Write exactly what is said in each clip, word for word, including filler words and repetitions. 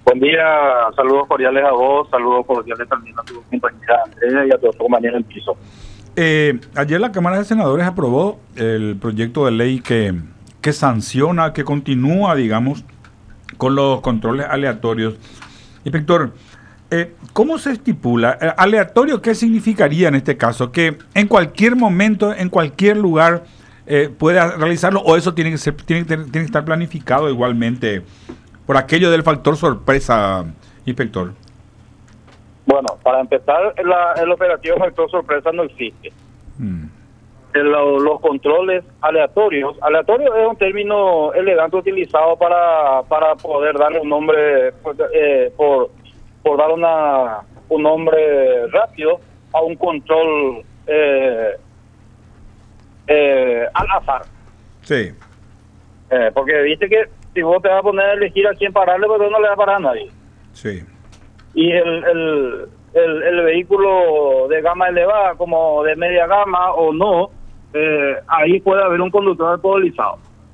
Buen día, saludos cordiales a vos, saludos cordiales también a tu compañera Andrea y a tu compañero en piso. Eh, ayer la Cámara de Senadores aprobó el proyecto de ley que, que sanciona, que continúa, digamos, con los controles aleatorios. Inspector, eh, ¿cómo se estipula? Eh, ¿Aleatorio qué significaría en este caso? ¿Que en cualquier momento, en cualquier lugar eh, pueda realizarlo o eso tiene que, ser, tiene, tiene que estar planificado igualmente por aquello del factor sorpresa, inspector? Bueno, para empezar, la, el operativo factor sorpresa no existe. Mm. El, los controles aleatorios, aleatorio es un término elegante utilizado para, para poder darle un nombre, eh, por, por dar una, un nombre rápido a un control eh, eh, al azar. Sí. Eh, porque viste que si vos te vas a poner a elegir a quién pararle, pero no le va a parar a nadie. Sí. Y el, el, el, el vehículo de gama elevada, como de media gama o no, eh, ahí puede haber un conductor alcoholizado.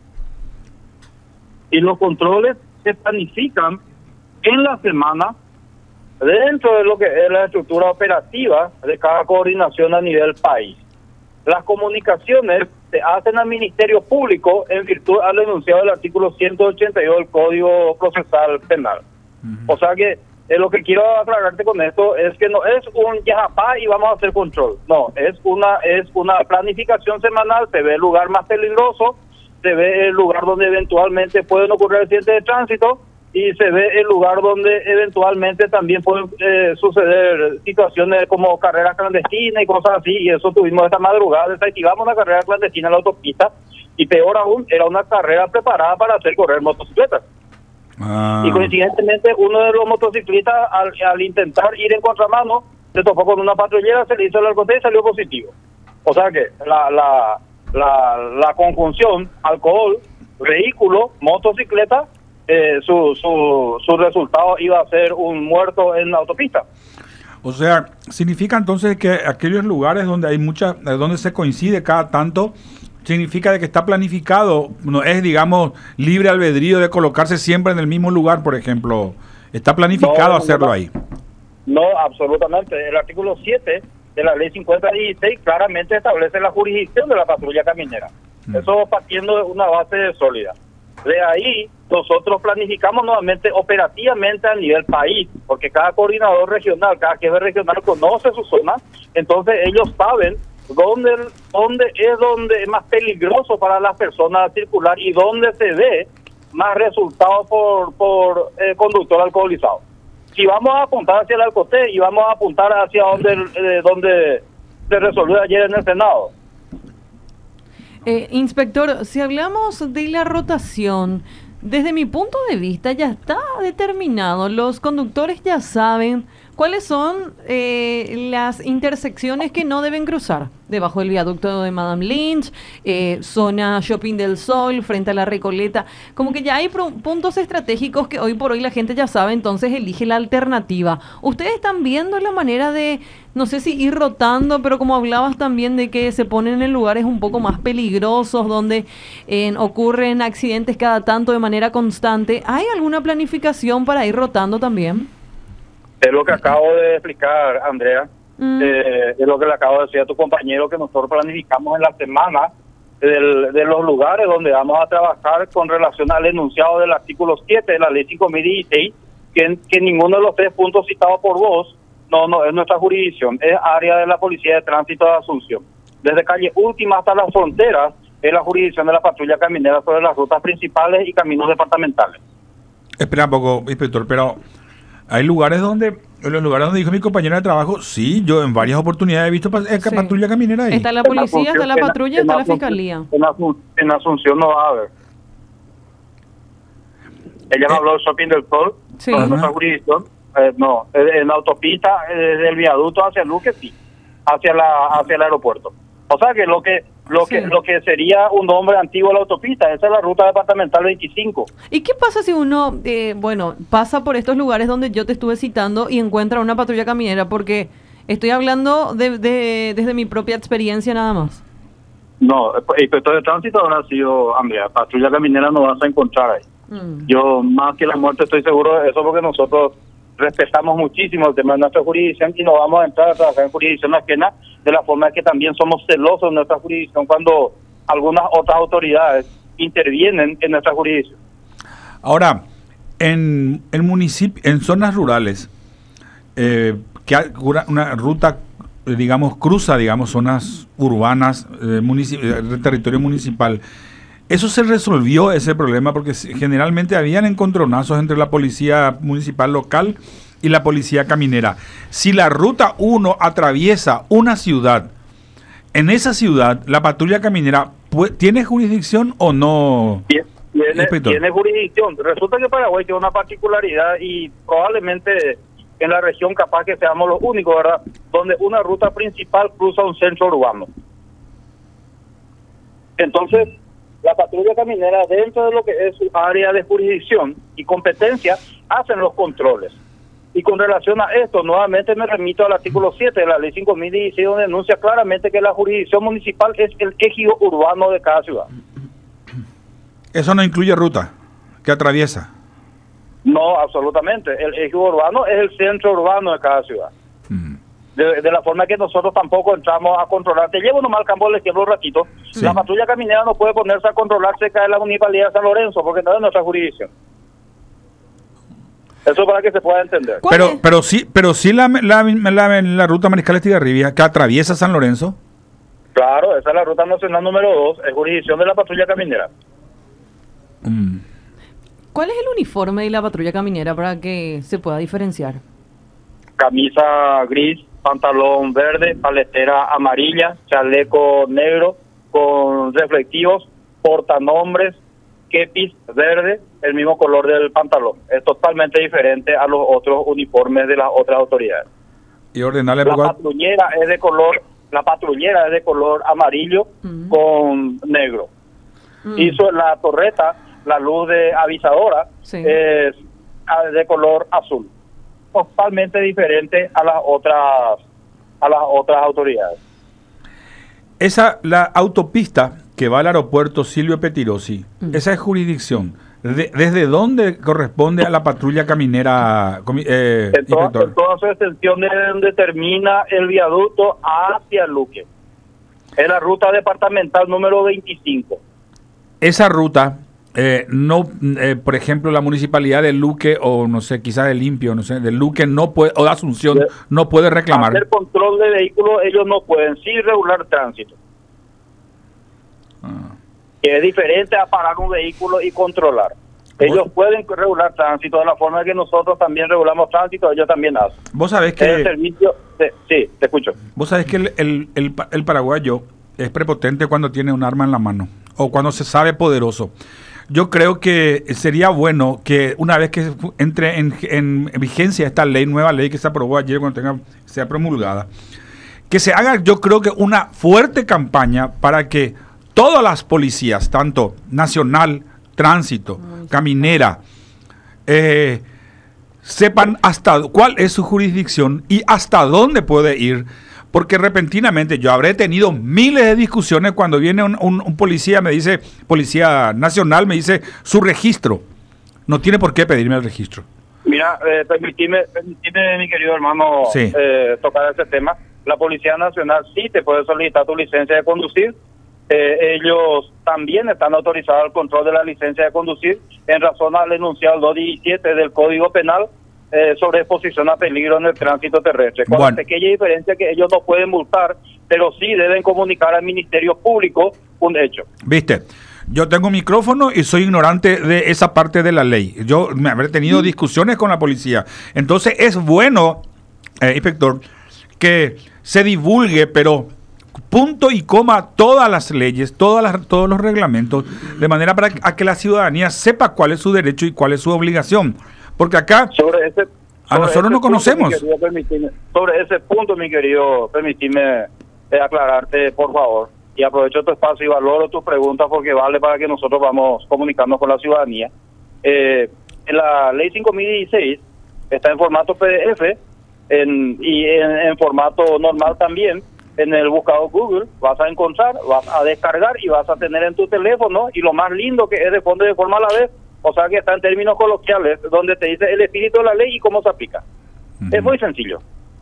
Y los controles se planifican en la semana dentro de lo que es la estructura operativa de cada coordinación a nivel país. Las comunicaciones se hacen al Ministerio Público en virtud al enunciado del artículo ciento ochenta y dos del Código Procesal Penal. Uh-huh. O sea que eh, lo que quiero aclararte con esto es que no es un yajapá y vamos a hacer control. No, es una es una planificación semanal, se ve el lugar más peligroso, se ve el lugar donde eventualmente pueden ocurrir accidentes de tránsito y se ve el lugar donde eventualmente también pueden eh, suceder situaciones como carreras clandestinas y cosas así, y eso tuvimos esta madrugada, desactivamos una carrera clandestina en la autopista, y peor aún, era una carrera preparada para hacer correr motocicletas. Ah. Y coincidentemente uno de los motociclistas al, al intentar ir en contramano se topó con una patrullera, se le hizo el alcohol y salió positivo. O sea que la, la, la, la conjunción alcohol, vehículo, motocicleta, Eh, su, su, su resultado iba a ser un muerto en la autopista. O sea, significa entonces que aquellos lugares donde hay mucha, donde se coincide cada tanto, significa de que está planificado, no es, digamos, libre albedrío de colocarse siempre en el mismo lugar, por ejemplo, está planificado no, hacerlo no, ahí. No, absolutamente. El artículo siete de la ley cincuenta dieciséis claramente establece la jurisdicción de la patrulla caminera. Mm. Eso partiendo de una base sólida. De ahí, nosotros planificamos nuevamente operativamente a nivel país, porque cada coordinador regional, cada jefe regional conoce su zona, entonces ellos saben dónde, dónde es donde es más peligroso para las personas circular y dónde se ve más resultados por, por eh, conductor alcoholizado. Si vamos a apuntar hacia el Alcoté y vamos a apuntar hacia donde, eh, donde se resolvió ayer en el Senado. Eh, inspector, si hablamos de la rotación, desde mi punto de vista ya está determinado. Los conductores ya saben cuáles son eh, las intersecciones que no deben cruzar. Debajo del viaducto de Madame Lynch, eh, zona Shopping del Sol, frente a la Recoleta. Como que ya hay puntos estratégicos que hoy por hoy la gente ya sabe, entonces elige la alternativa. ¿Ustedes están viendo la manera de, no sé si ir rotando, pero como hablabas también de que se ponen en lugares un poco más peligrosos, donde eh, ocurren accidentes cada tanto de manera constante? ¿Hay alguna planificación para ir rotando también? Es lo que acabo de explicar, Andrea. Mm. Eh, es lo que le acabo de decir a tu compañero, que nosotros planificamos en la semana del, de los lugares donde vamos a trabajar con relación al enunciado del artículo siete de la ley cinco mil dieciséis, que, que ninguno de los tres puntos citados por vos no, no es nuestra jurisdicción, es área de la Policía de Tránsito de Asunción. Desde calle Última hasta las fronteras es la jurisdicción de la patrulla caminera sobre las rutas principales y caminos departamentales. Espera un poco, inspector, pero hay lugares donde, en los lugares donde dijo mi compañera de trabajo, sí, yo en varias oportunidades he visto pa- eh, sí. patrulla caminera ahí. Está la policía, está la patrulla, está la fiscalía. En, Asun- en Asunción no va a haber. Ella me eh. habló del Shopping del Sol, sí. no es nuestra jurisdicción. Eh, no, en la autopista, eh, desde el viaducto hacia Luque, sí, hacia la hacia el aeropuerto. O sea que lo que lo sí. que lo que sería un nombre antiguo de la autopista, esa es la ruta departamental veinticinco. ¿Y qué pasa si uno, eh, bueno, pasa por estos lugares donde yo te estuve citando y encuentra una patrulla caminera? Porque estoy hablando de, de desde mi propia experiencia nada más. No, el inspector de tránsito habrá sido, Andrea, patrulla caminera no vas a encontrar ahí. Mm. Yo, más que la muerte, estoy seguro de eso porque nosotros respetamos muchísimo el tema de nuestra jurisdicción y no vamos a entrar a trabajar en jurisdicción ajena, de la forma que también somos celosos en nuestra jurisdicción cuando algunas otras autoridades intervienen en nuestra jurisdicción. Ahora, en el municipio, en zonas rurales, eh, que hay una, una ruta, eh, digamos, cruza, digamos, zonas urbanas, eh, municip- eh, territorio municipal, ¿eso se resolvió ese problema? Porque generalmente habían encontronazos entre la policía municipal local y la policía caminera. Si la ruta uno atraviesa una ciudad, en esa ciudad, ¿la patrulla caminera tiene jurisdicción o no? Tiene, tiene jurisdicción. Resulta que Paraguay tiene una particularidad y probablemente en la región capaz que seamos los únicos, ¿verdad? Donde una ruta principal cruza un centro urbano. Entonces, la patrulla caminera, dentro de lo que es su área de jurisdicción y competencia, hacen los controles. Y con relación a esto, nuevamente me remito al artículo siete de la ley cinco mil dieciséis, donde denuncia claramente que la jurisdicción municipal es el ejido urbano de cada ciudad. ¿Eso no incluye ruta que atraviesa? No, absolutamente. El ejido urbano es el centro urbano de cada ciudad. Mm. De, de la forma que nosotros tampoco entramos a controlar. Te llevo nomás al campo del ejemplo un ratito. Sí. La patrulla caminera no puede ponerse a controlar cerca de la municipalidad de San Lorenzo porque no es nuestra jurisdicción. Eso para que se pueda entender. Pero es? pero sí pero sí la, la, la, la ruta Mariscal Estigarribia que atraviesa San Lorenzo. Claro, esa es la ruta nacional número dos, es jurisdicción de la patrulla caminera. Mm. ¿Cuál es el uniforme de la patrulla caminera para que se pueda diferenciar? Camisa gris, pantalón verde, paletera amarilla, chaleco negro con reflectivos, portanombres, kepis verde, el mismo color del pantalón. Es totalmente diferente a los otros uniformes de las otras autoridades. Y ordenarle la patrullera es de color, la patrullera es de color amarillo uh-huh. con negro. Uh-huh. Y so, la torreta, la luz de avisadora, sí. es de color azul. Totalmente diferente a las otras a las otras autoridades. Esa la autopista que va al aeropuerto Silvio Petirosi, mm. esa es jurisdicción. De, ¿Desde dónde corresponde a la patrulla caminera? Eh, en, toda, en toda su extensión de donde termina el viaducto hacia Luque. Es la ruta departamental número veinticinco. Esa ruta, eh, no, eh, por ejemplo, la municipalidad de Luque o no sé, quizás de Limpio, no sé, de Luque no puede, o de Asunción, de, no puede reclamar. Hacer control de vehículos ellos no pueden, sí regular tránsito. Ah. Que es diferente a parar un vehículo y controlar. Ellos ¿Vos? pueden regular tránsito de la forma que nosotros también regulamos tránsito, ellos también hacen. Vos sabés que... El servicio de, sí, te escucho. Vos sabés que el, el, el, el paraguayo es prepotente cuando tiene un arma en la mano o cuando se sabe poderoso. Yo creo que sería bueno que una vez que entre en, en vigencia esta ley, nueva ley que se aprobó ayer cuando tenga, sea promulgada, que se haga, yo creo que una fuerte campaña para que todas las policías, tanto nacional, tránsito, caminera, eh, sepan hasta cuál es su jurisdicción y hasta dónde puede ir, porque repentinamente yo habré tenido miles de discusiones cuando viene un, un, un policía, me dice, policía nacional, me dice su registro. No tiene por qué pedirme el registro. Mira, eh, permitime, permitime, mi querido hermano, sí. eh, tocar ese tema. La Policía Nacional sí te puede solicitar tu licencia de conducir. Eh, ellos también están autorizados al control de la licencia de conducir en razón al enunciado dos diecisiete del Código Penal eh, sobre exposición a peligro en el tránsito terrestre. Con bueno. la pequeña diferencia que ellos no pueden multar, pero sí deben comunicar al Ministerio Público un hecho. ¿Viste? Yo tengo micrófono y soy ignorante de esa parte de la ley. Yo me habré tenido discusiones con la policía. Entonces es bueno, eh, inspector, que se divulgue, pero punto y coma todas las leyes, todas las, todos los reglamentos, de manera para que, a que la ciudadanía sepa cuál es su derecho y cuál es su obligación. Porque acá sobre ese, sobre a nosotros no conocemos. Querido, sobre ese punto, mi querido, permitime eh, aclararte, por favor. Y aprovecho tu espacio y valoro tus preguntas porque vale para que nosotros vamos comunicarnos con la ciudadanía. Eh, en la ley cinco mil dieciséis está en formato P D F en, y en, en formato normal también. En el buscador Google vas a encontrar, vas a descargar y vas a tener en tu teléfono, y lo más lindo que es responde de forma a la vez O sea que está en términos coloquiales, donde te dice el espíritu de la ley y cómo se aplica. Uh-huh. Es muy sencillo.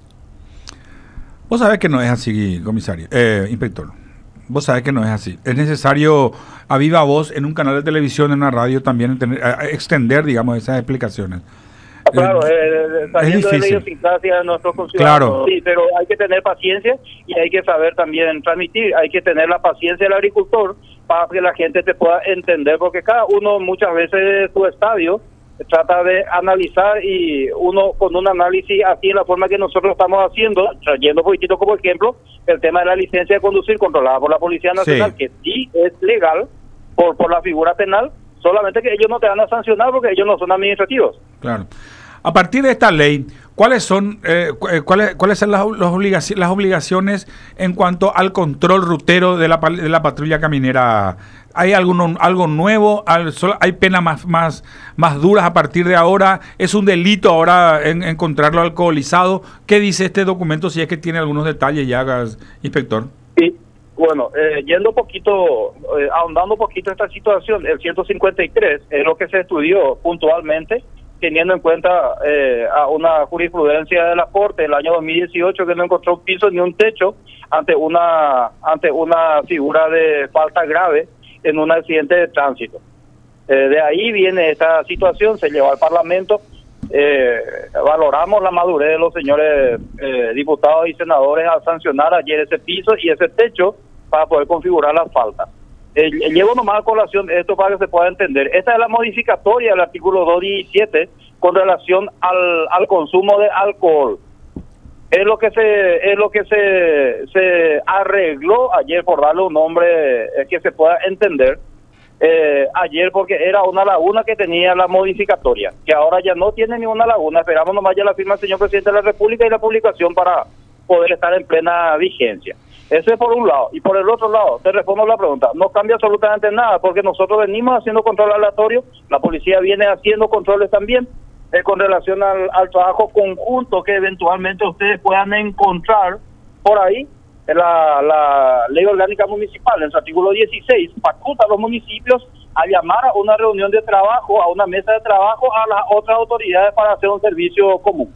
Vos sabés que no es así, comisario, eh, inspector. Vos sabés que no es así. Es necesario, a viva voz, en un canal de televisión, en una radio, también tener, a, a extender, digamos, esas explicaciones. Claro, eh, saliendo de la idiosincrasia de nuestros conciudadanos, claro. Sí, pero hay que tener paciencia y hay que saber también transmitir, hay que tener la paciencia del agricultor para que la gente te pueda entender, porque cada uno muchas veces de su estadio trata de analizar y uno con un análisis así en la forma que nosotros estamos haciendo, trayendo un poquitito como ejemplo, el tema de la licencia de conducir controlada por la Policía Nacional, sí. que sí es legal por, por la figura penal, solamente que ellos no te van a sancionar porque ellos no son administrativos. Claro. A partir de esta ley, ¿cuáles son eh, cuáles cuáles son las, las, obligaciones, las obligaciones en cuanto al control rutero de la, de la patrulla caminera? ¿Hay alguno, algo nuevo? ¿Hay penas más, más, más duras a partir de ahora? ¿Es un delito ahora en, encontrarlo alcoholizado? ¿Qué dice este documento, si es que tiene algunos detalles ya, inspector? Sí, bueno, eh, yendo un poquito, eh, ahondando un poquito en esta situación, el ciento cincuenta y tres es lo que se estudió puntualmente, teniendo en cuenta eh, a una jurisprudencia de la Corte del año dos mil dieciocho que no encontró un piso ni un techo ante una ante una figura de falta grave en un accidente de tránsito. Eh, de ahí viene esta situación, se llevó al Parlamento, eh, valoramos la madurez de los señores eh, diputados y senadores al sancionar ayer ese piso y ese techo para poder configurar las faltas. Eh, llevo nomás a colación esto para que se pueda entender. Esta es la modificatoria del artículo doscientos diecisiete con relación al, al consumo de alcohol. Es lo que se es lo que se se arregló ayer, por darle un nombre eh, que se pueda entender, eh, ayer, porque era una laguna que tenía la modificatoria, que ahora ya no tiene ni una laguna. Esperamos nomás ya la firma del señor presidente de la República y la publicación para poder estar en plena vigencia. Eso es por un lado. Y por el otro lado, te respondo la pregunta, no cambia absolutamente nada, porque nosotros venimos haciendo control aleatorio, la policía viene haciendo controles también, eh, con relación al, al trabajo conjunto que eventualmente ustedes puedan encontrar por ahí. La, la Ley Orgánica Municipal, en su artículo dieciséis, faculta a los municipios a llamar a una reunión de trabajo, a una mesa de trabajo, a las otras autoridades para hacer un servicio común.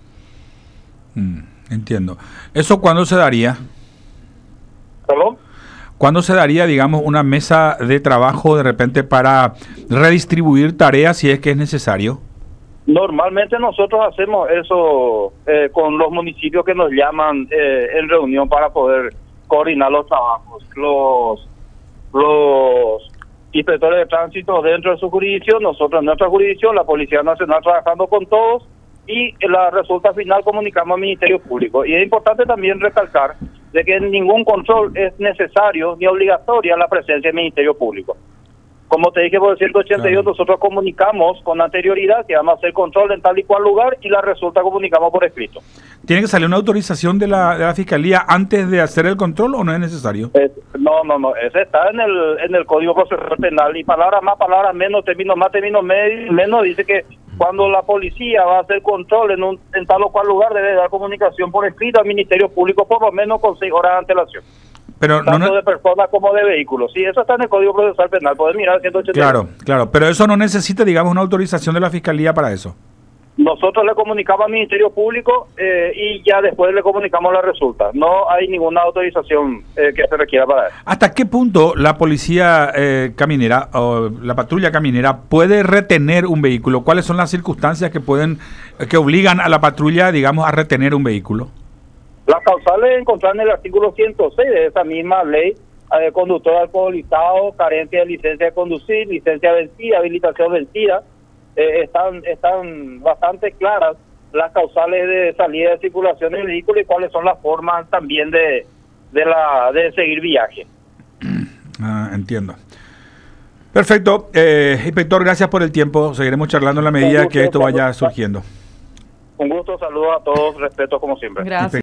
Mm, entiendo. ¿Eso cuándo se daría? ¿Perdón? ¿Cuándo se daría, digamos, una mesa de trabajo de repente para redistribuir tareas si es que es necesario? Normalmente nosotros hacemos eso eh, con los municipios que nos llaman eh, en reunión para poder coordinar los trabajos. Los, los inspectores de tránsito dentro de su jurisdicción, nosotros en nuestra jurisdicción, la Policía Nacional trabajando con todos, y en la resulta final comunicamos al Ministerio Público. Y es importante también recalcar de que en ningún control es necesario ni obligatoria la presencia del Ministerio Público. Como te dije por el ciento ochenta y dos, claro, nosotros comunicamos con anterioridad que vamos a hacer control en tal y cual lugar y la resulta comunicamos por escrito. ¿Tiene que salir una autorización de la, de la Fiscalía antes de hacer el control o no es necesario? Es, no, no, no, ese está en el en el Código Procesal Penal, y palabras más, palabras menos, términos más, términos menos, dice que cuando la policía va a hacer control en, un, en tal o cual lugar debe dar comunicación por escrito al Ministerio Público por lo menos con seis horas de antelación. Pero tanto no, de personas como de vehículos. Sí, eso está en el Código Procesal Penal. Puedes mirar el ciento ochenta y dos. Claro, claro. Pero eso no necesita, digamos, una autorización de la Fiscalía para eso. Nosotros le comunicamos al Ministerio Público eh, y ya después le comunicamos la resulta. No hay ninguna autorización eh, que se requiera para eso. ¿Hasta qué punto la policía eh, caminera o la patrulla caminera puede retener un vehículo? ¿Cuáles son las circunstancias que pueden que obligan a la patrulla, digamos, a retener un vehículo? Las causales encontradas en el artículo ciento seis de esa misma ley, eh, conductor alcoholizado, carencia de licencia de conducir, licencia vencida, habilitación vencida, eh, están están bastante claras las causales de salida de circulación del vehículo y cuáles son las formas también de de la de seguir viaje. Ah, entiendo. Perfecto. Eh, inspector, gracias por el tiempo. Seguiremos charlando en la medida que esto vaya surgiendo. Un gusto, saludos a todos, respeto como siempre. Gracias.